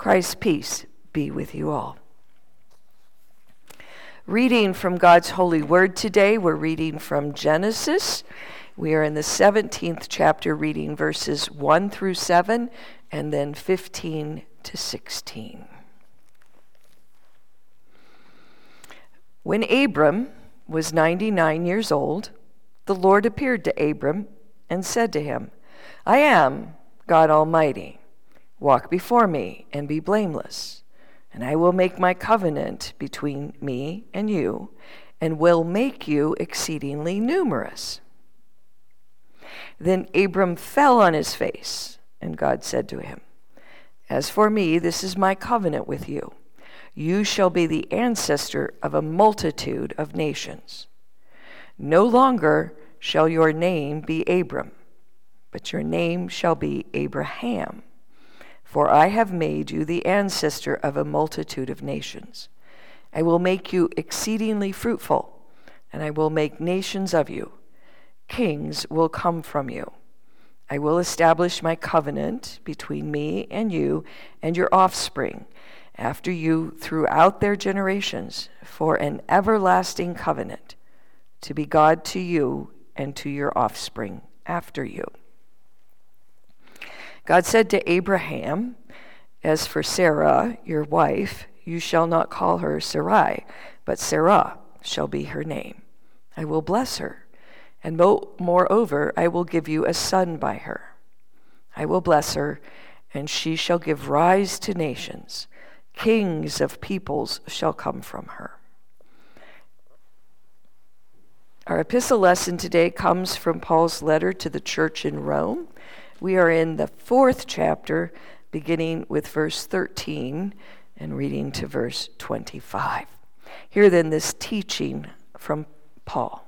Christ's peace be with you all. Reading from God's holy word today, we're reading from Genesis. We are in the 17th chapter, reading verses 1 through 7, and then 15 to 16. When Abram was 99 years old, the Lord appeared to Abram and said to him, I am God Almighty. Walk before me and be blameless, and I will make my covenant between me and you, and will make you exceedingly numerous. Then Abram fell on his face, and God said to him, As for me, this is my covenant with you. You shall be the ancestor of a multitude of nations. No longer shall your name be Abram, but your name shall be Abraham. For I have made you the ancestor of a multitude of nations. I will make you exceedingly fruitful, and I will make nations of you. Kings will come from you. I will establish my covenant between me and you and your offspring after you throughout their generations for an everlasting covenant, to be God to you and to your offspring after you. God said to Abraham, As for Sarah, your wife, you shall not call her Sarai, but Sarah shall be her name. I will bless her, and moreover, I will give you a son by her. I will bless her, and she shall give rise to nations. Kings of peoples shall come from her. Our epistle lesson today comes from Paul's letter to the church in Rome. We are in the 4th chapter, beginning with verse 13 and reading to verse 25. Hear then this teaching from Paul.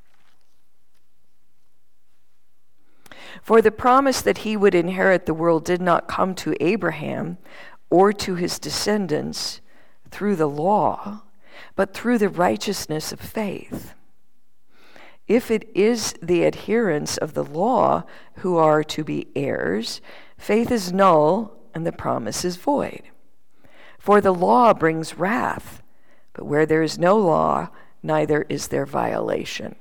For the promise that he would inherit the world did not come to Abraham or to his descendants through the law, but through the righteousness of faith. If it is the adherents of the law who are to be heirs, faith is null and the promise is void. For the law brings wrath, but where there is no law, neither is there violation.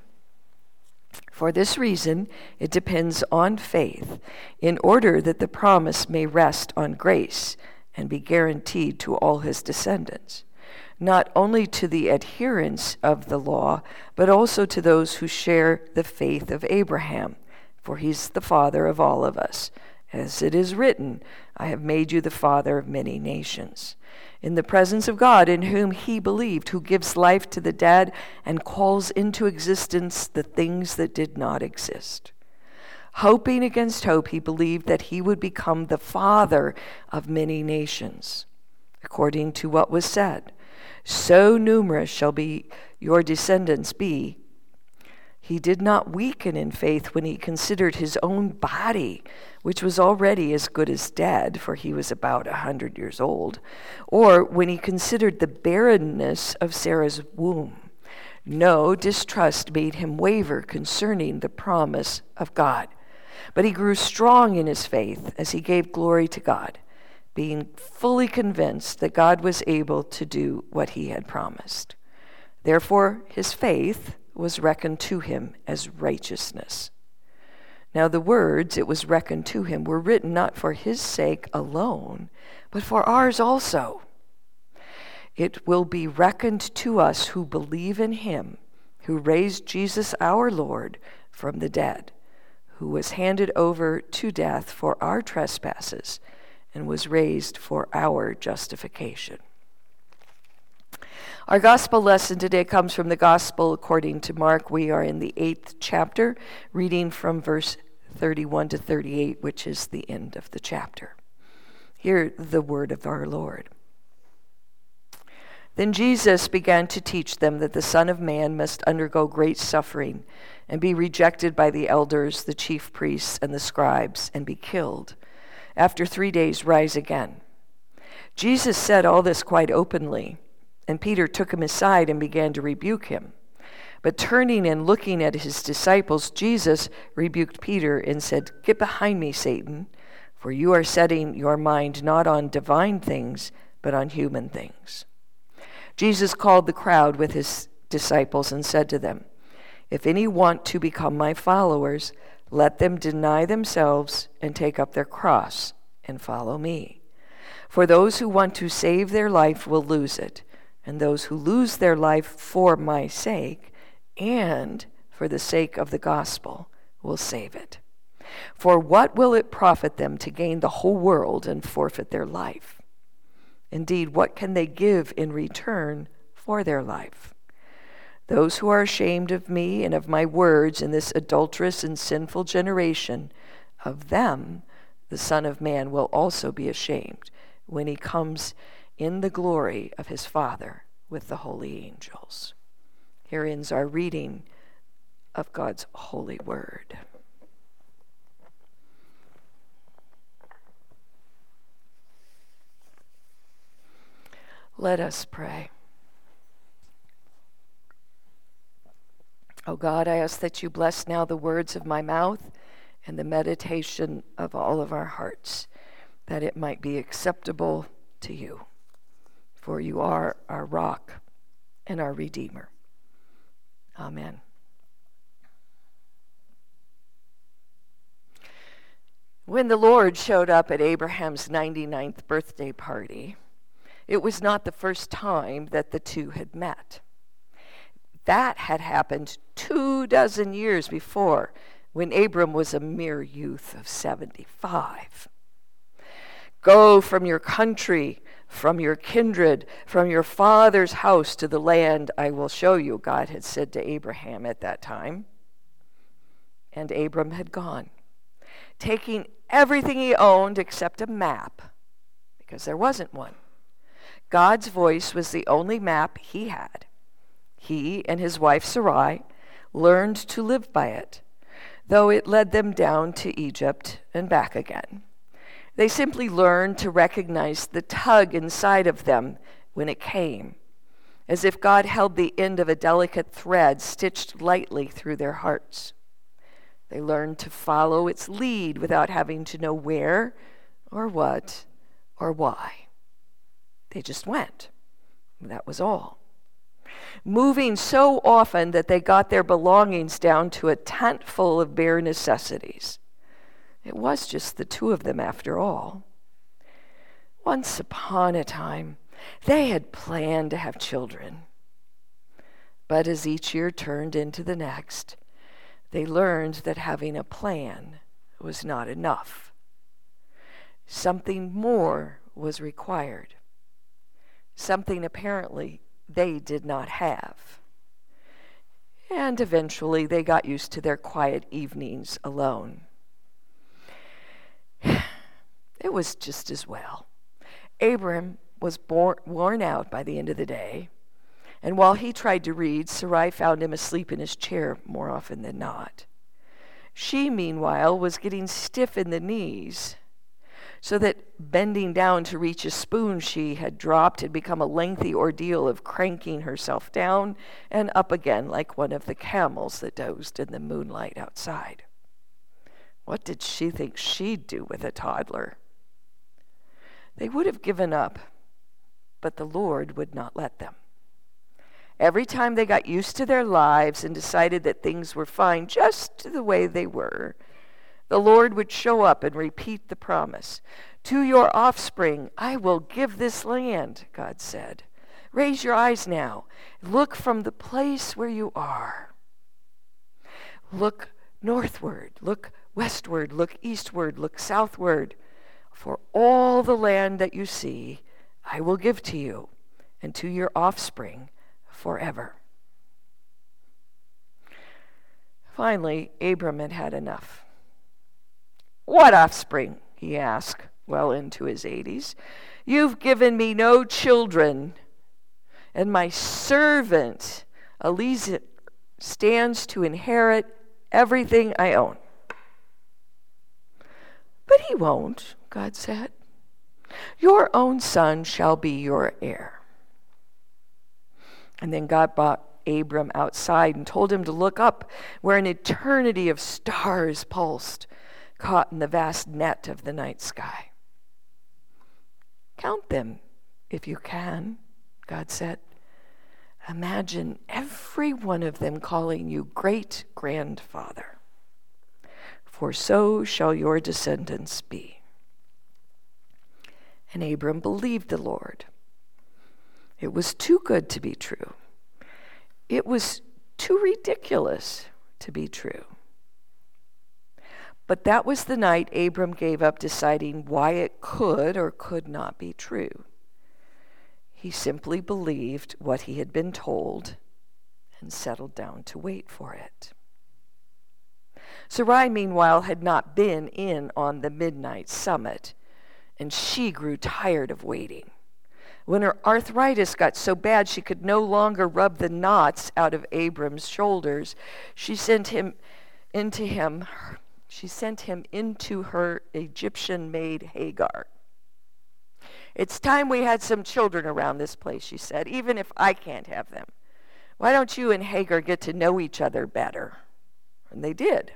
For this reason, it depends on faith, in order that the promise may rest on grace and be guaranteed to all his descendants, not only to the adherents of the law, but also to those who share the faith of Abraham, for he's the father of all of us. As it is written, I have made you the father of many nations, in the presence of God, in whom he believed, who gives life to the dead and calls into existence the things that did not exist. Hoping against hope, he believed that he would become the father of many nations, according to what was said, so numerous shall be your descendants be. He did not weaken in faith when he considered his own body, which was already as good as dead, for he was about 100 years old, or when he considered the barrenness of Sarah's womb. No distrust made him waver concerning the promise of God, but he grew strong in his faith as he gave glory to God, being fully convinced that God was able to do what he had promised. Therefore, his faith was reckoned to him as righteousness. Now the words, it was reckoned to him, were written not for his sake alone, but for ours also. It will be reckoned to us who believe in him, who raised Jesus our Lord from the dead, who was handed over to death for our trespasses, and was raised for our justification. Our gospel lesson today comes from the gospel according to Mark. We are in the 8th chapter, reading from verse 31 to 38, which is the end of the chapter. Hear the word of our Lord. Then Jesus began to teach them that the Son of Man must undergo great suffering and be rejected by the elders, the chief priests, and the scribes, and be killed. After 3 days, rise again. Jesus said all this quite openly, and Peter took him aside and began to rebuke him. But turning and looking at his disciples, Jesus rebuked Peter and said, Get behind me, Satan, for you are setting your mind not on divine things, but on human things." Jesus called the crowd with his disciples and said to them, "If any want to become my followers, let them deny themselves and take up their cross and follow me. For those who want to save their life will lose it, and those who lose their life for my sake and for the sake of the gospel will save it. For what will it profit them to gain the whole world and forfeit their life? Indeed, what can they give in return for their life? Those who are ashamed of me and of my words in this adulterous and sinful generation, of them the Son of Man will also be ashamed when he comes in the glory of his Father with the holy angels." Here ends our reading of God's holy word. Let us pray. O God, I ask that you bless now the words of my mouth and the meditation of all of our hearts, that it might be acceptable to you. For you are our rock and our Redeemer. Amen. When the Lord showed up at Abraham's 99th birthday party, it was not the first time that the two had met. That had happened 24 years before, when Abram was a mere youth of 75. "Go from your country, from your kindred, from your father's house to the land I will show you," God had said to Abraham at that time. And Abram had gone, taking everything he owned except a map, because there wasn't one. God's voice was the only map he had. He and his wife Sarai learned to live by it, though it led them down to Egypt and back again. They simply learned to recognize the tug inside of them when it came, as if God held the end of a delicate thread stitched lightly through their hearts. They learned to follow its lead without having to know where or what or why. They just went. That was all. Moving so often that they got their belongings down to a tent full of bare necessities. It was just the two of them after all. Once upon a time, they had planned to have children. But as each year turned into the next, they learned that having a plan was not enough. Something more was required. Something apparently they did not have. And eventually they got used to their quiet evenings alone. It was just as well. Abram was worn out by the end of the day, and while he tried to read, Sarai found him asleep in his chair more often than not. She, meanwhile, was getting stiff in the knees, so that bending down to reach a spoon she had dropped had become a lengthy ordeal of cranking herself down and up again like one of the camels that dozed in the moonlight outside. What did she think she'd do with a toddler? They would have given up, but the Lord would not let them. Every time they got used to their lives and decided that things were fine just the way they were, the Lord would show up and repeat the promise. "To your offspring I will give this land," God said. "Raise your eyes now. Look from the place where you are. Look northward, look westward, look eastward, look southward. For all the land that you see, I will give to you and to your offspring forever." Finally, Abram had had enough. "What offspring?" he asked, well into his 80s. "You've given me no children, and my servant Eliezer stands to inherit everything I own." "But he won't," God said. "Your own son shall be your heir." And then God brought Abram outside and told him to look up where an eternity of stars pulsed, caught in the vast net of the night sky. Count them if you can, God said. Imagine every one of them calling you great-grandfather, for so shall your descendants be. And Abram believed the Lord. It was too good to be true. It was too ridiculous to be true. But that was the night Abram gave up deciding why it could or could not be true. He simply believed what he had been told and settled down to wait for it. Sarai, meanwhile, had not been in on the midnight summit, and she grew tired of waiting. When her arthritis got so bad she could no longer rub the knots out of Abram's shoulders, she sent him into her Egyptian maid Hagar. It's time we had some children around this place, she said, even if I can't have them. Why don't you and Hagar get to know each other better? And they did.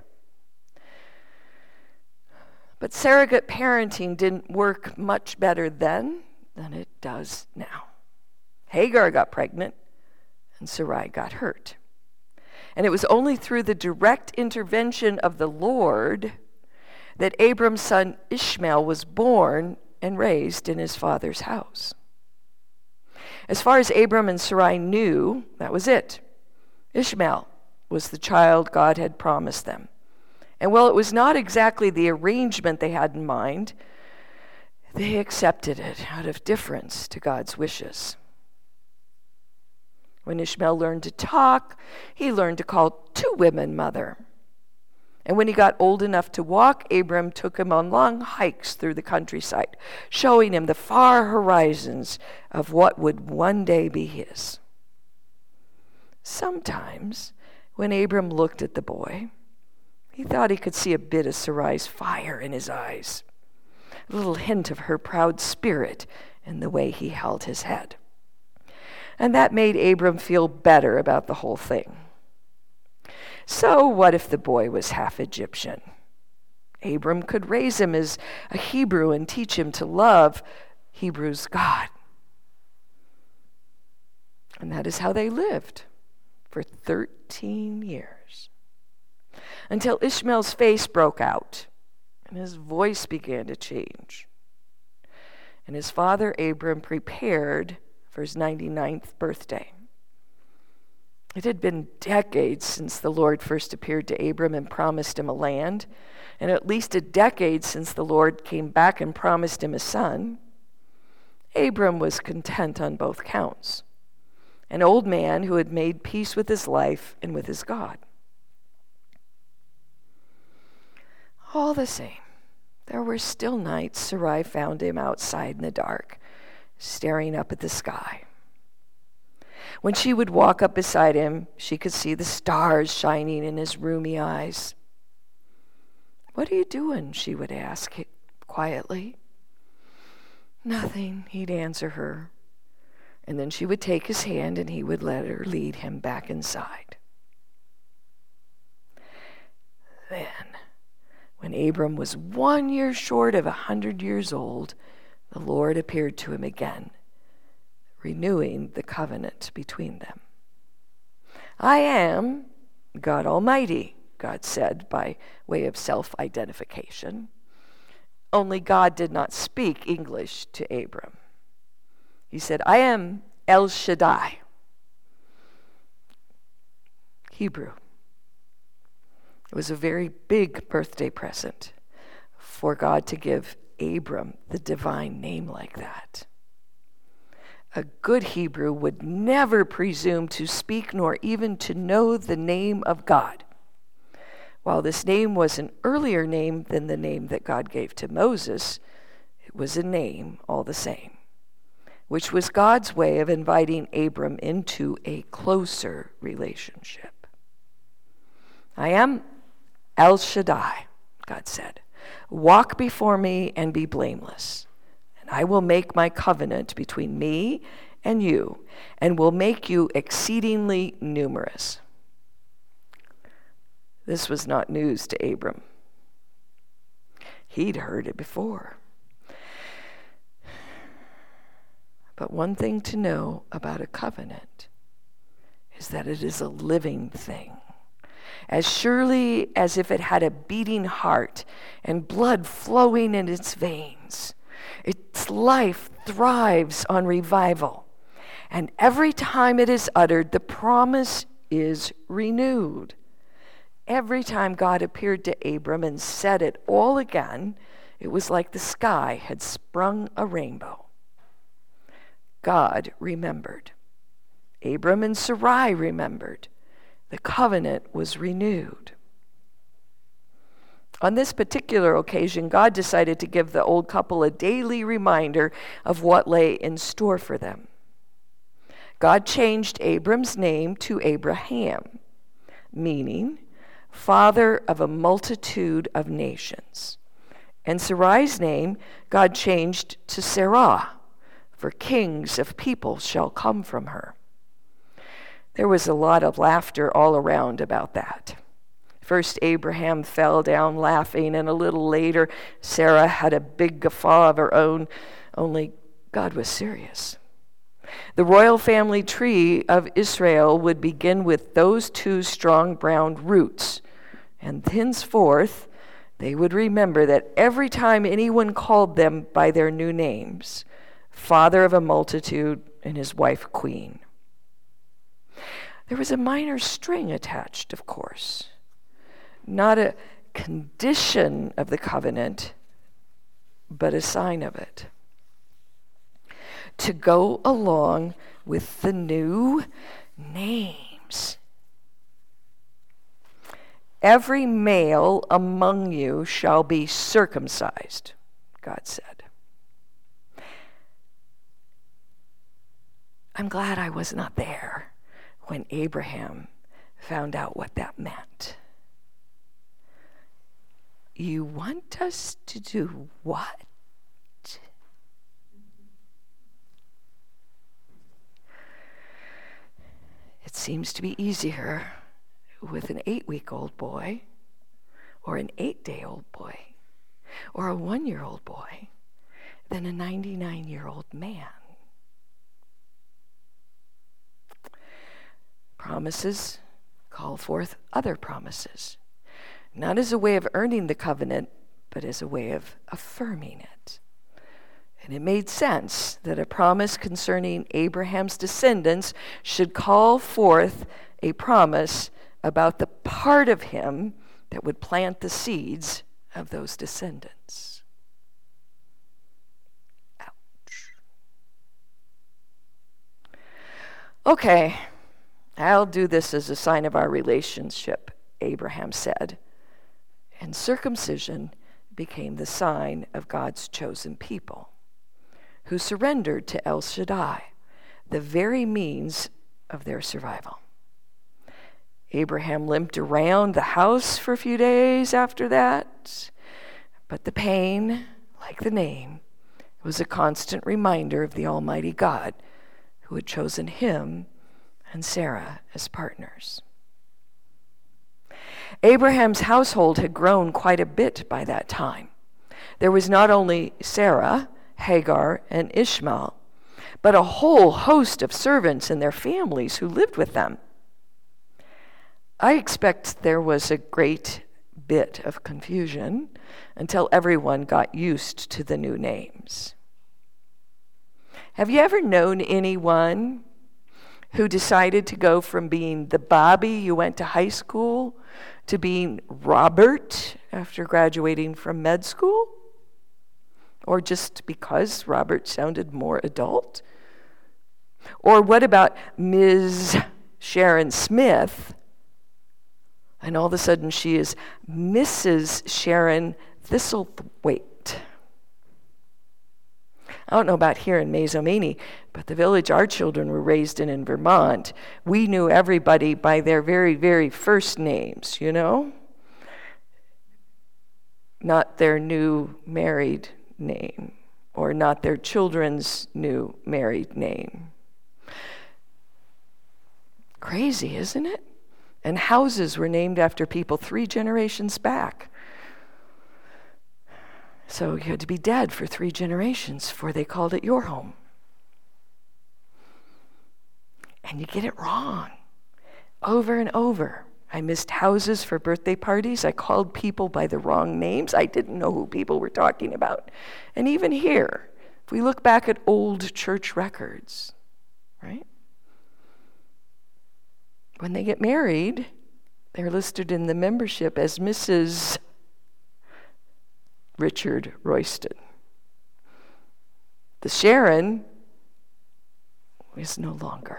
But surrogate parenting didn't work much better then than it does now. Hagar got pregnant, and Sarai got hurt. And it was only through the direct intervention of the Lord that Abram's son Ishmael was born and raised in his father's house. As far as Abram and Sarai knew, that was it. Ishmael was the child God had promised them. And while it was not exactly the arrangement they had in mind, they accepted it out of deference to God's wishes. When Ishmael learned to talk, he learned to call two women mother. And when he got old enough to walk, Abram took him on long hikes through the countryside, showing him the far horizons of what would one day be his. Sometimes, when Abram looked at the boy, he thought he could see a bit of Sarai's fire in his eyes, a little hint of her proud spirit in the way he held his head. And that made Abram feel better about the whole thing. So what if the boy was half Egyptian? Abram could raise him as a Hebrew and teach him to love Hebrews' God. And that is how they lived for 13 years. Until Ishmael's face broke out and his voice began to change. And his father Abram prepared for his 99th birthday. It had been decades since the Lord first appeared to Abram and promised him a land, and at least a decade since the Lord came back and promised him a son. Abram was content on both counts, an old man who had made peace with his life and with his God. All the same, there were still nights Sarai found him outside in the dark, staring up at the sky. When she would walk up beside him, she could see the stars shining in his rheumy eyes. "What are you doing?" she would ask quietly. "Nothing," he'd answer her. And then she would take his hand and he would let her lead him back inside. Then, when Abram was 1 year short of 100 years old, the Lord appeared to him again, renewing the covenant between them. "I am God Almighty," God said by way of self-identification. Only God did not speak English to Abram. He said, "I am El Shaddai," Hebrew. It was a very big birthday present for God to give Abram the divine name like that. A good Hebrew would never presume to speak nor even to know the name of God. While this name was an earlier name than the name that God gave to Moses, it was a name all the same, which was God's way of inviting Abram into a closer relationship. "I am El Shaddai," God said. "Walk before me and be blameless. And I will make my covenant between me and you, and will make you exceedingly numerous." This was not news to Abram. He'd heard it before. But one thing to know about a covenant is that it is a living thing. As surely as if it had a beating heart and blood flowing in its veins, its life thrives on revival. And every time it is uttered, the promise is renewed. Every time God appeared to Abram and said it all again, it was like the sky had sprung a rainbow. God remembered. Abram and Sarai remembered. The covenant was renewed. On this particular occasion, God decided to give the old couple a daily reminder of what lay in store for them. God changed Abram's name to Abraham, meaning father of a multitude of nations. And Sarai's name, God changed to Sarah, for kings of people shall come from her. There was a lot of laughter all around about that. First, Abraham fell down laughing, and a little later, Sarah had a big guffaw of her own, only God was serious. The royal family tree of Israel would begin with those two strong brown roots, and henceforth, they would remember that every time anyone called them by their new names, father of a multitude and his wife queen. There was a minor string attached, of course, not a condition of the covenant, but a sign of it. To go along with the new names. Every male among you shall be circumcised, God said. I'm glad I was not there when Abraham found out what that meant. You want us to do what? It seems to be easier with an 8-week-old boy, or an 8-day-old boy, or a 1-year-old boy than a 99-year-old man. Promises call forth other promises, not as a way of earning the covenant, but as a way of affirming it. And it made sense that a promise concerning Abraham's descendants should call forth a promise about the part of him that would plant the seeds of those descendants. Ouch. Okay, I'll do this as a sign of our relationship, Abraham said. And circumcision became the sign of God's chosen people, who surrendered to El Shaddai, the very means of their survival. Abraham limped around the house for a few days after that, but the pain, like the name, was a constant reminder of the Almighty God who had chosen him and Sarah as partners. Abraham's household had grown quite a bit by that time. There was not only Sarah, Hagar, and Ishmael, but a whole host of servants and their families who lived with them. I expect there was a great bit of confusion until everyone got used to the new names. Have you ever known anyone who decided to go from being the Bobby you went to high school to being Robert after graduating from med school? Or just because Robert sounded more adult? Or what about Ms. Sharon Smith, and all of a sudden she is Mrs. Sharon Thistlethwaite? I don't know about here in Mazomanie, but the village our children were raised in Vermont, we knew everybody by their very, very first names, you know? Not their new married name, or not their children's new married name. Crazy, isn't it? And houses were named after people 3 generations back. So you had to be dead for 3 generations before they called it your home. And you get it wrong over and over. I missed houses for birthday parties. I called people by the wrong names. I didn't know who people were talking about. And even here, if we look back at old church records, right? When they get married, they're listed in the membership as Mrs. Richard Royston. The Sharon is no longer.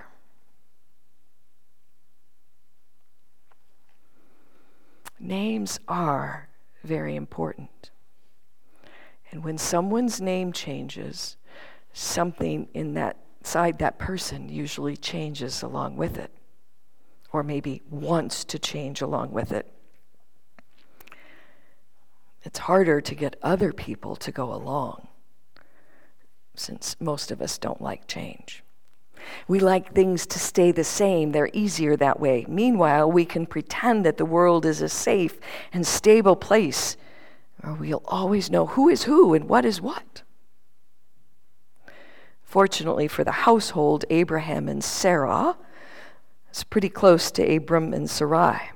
Names are very important. And when someone's name changes, something inside that person usually changes along with it, or maybe wants to change along with it. It's harder to get other people to go along, since most of us don't like change. We like things to stay the same. They're easier that way. Meanwhile, we can pretend that the world is a safe and stable place where we'll always know who is who and what is what. Fortunately for the household, Abraham and Sarah, it's pretty close to Abram and Sarai.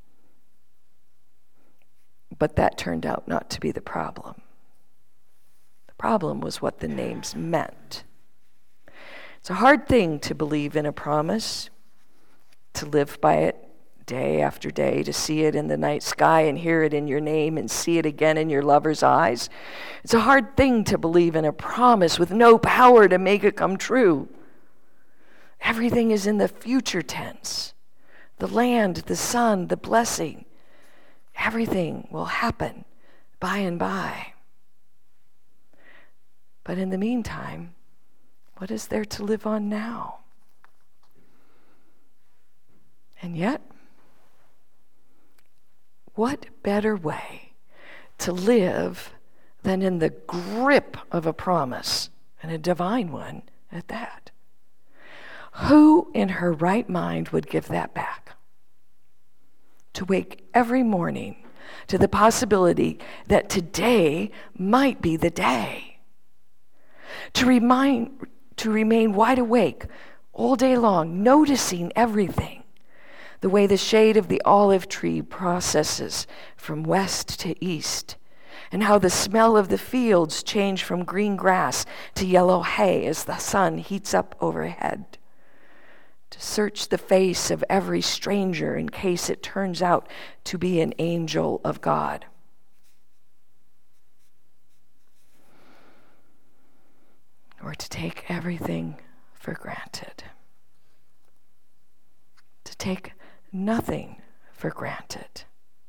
But that turned out not to be the problem. The problem was what the names meant. It's a hard thing to believe in a promise, to live by it day after day, to see it in the night sky and hear it in your name and see it again in your lover's eyes. It's a hard thing to believe in a promise with no power to make it come true. Everything is in the future tense. The land, the sun, the blessing. Everything will happen by and by. But in the meantime, what is there to live on now? And yet, what better way to live than in the grip of a promise, and a divine one at that? Who in her right mind would give that back? To wake every morning to the possibility that today might be the day. To remain wide awake all day long, noticing everything, the way the shade of the olive tree processes from west to east, and how the smell of the fields change from green grass to yellow hay as the sun heats up overhead. To search the face of every stranger in case it turns out to be an angel of God. Or to take everything for granted. To take nothing for granted.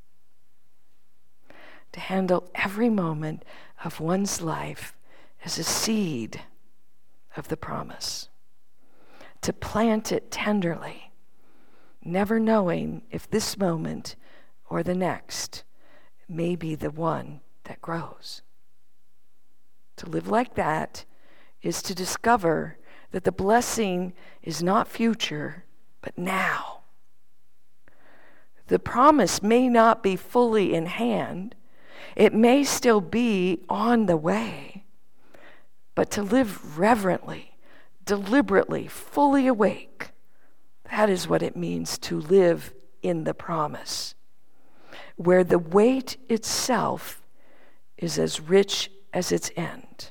To handle every moment of one's life as a seed of the promise. To plant it tenderly, never knowing if this moment or the next may be the one that grows. To live like that is to discover that the blessing is not future, but now. The promise may not be fully in hand. It may still be on the way. But to live reverently, deliberately, fully awake, that is what it means to live in the promise, where the weight itself is as rich as its end.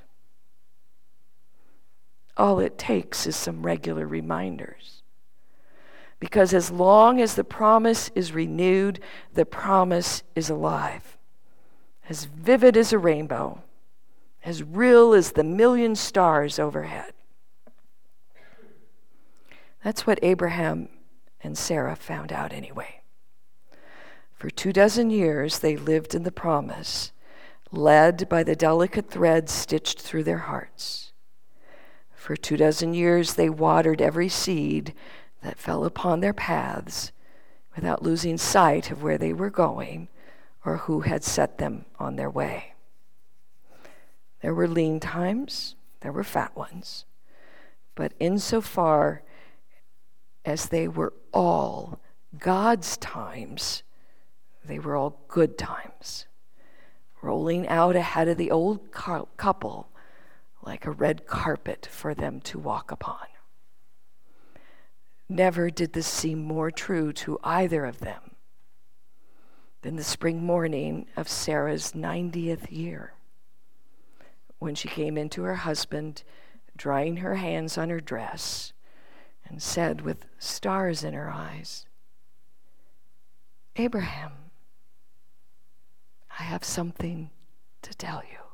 All it takes is some regular reminders. Because as long as the promise is renewed, the promise is alive, as vivid as a rainbow, as real as the million stars overhead. That's what Abraham and Sarah found out anyway. For 24 years, they lived in the promise, led by the delicate threads stitched through their hearts. For 24 years, they watered every seed that fell upon their paths without losing sight of where they were going or who had set them on their way. There were lean times, there were fat ones, but insofar as they were all God's times, they were all good times, rolling out ahead of the old couple like a red carpet for them to walk upon. Never did this seem more true to either of them than the spring morning of Sarah's 90th year, when she came into her husband, drying her hands on her dress, and said with stars in her eyes, "Abraham, I have something to tell you."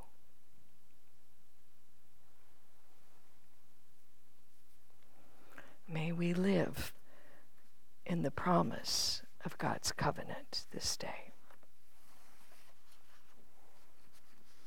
May we live in the promise of God's covenant this day.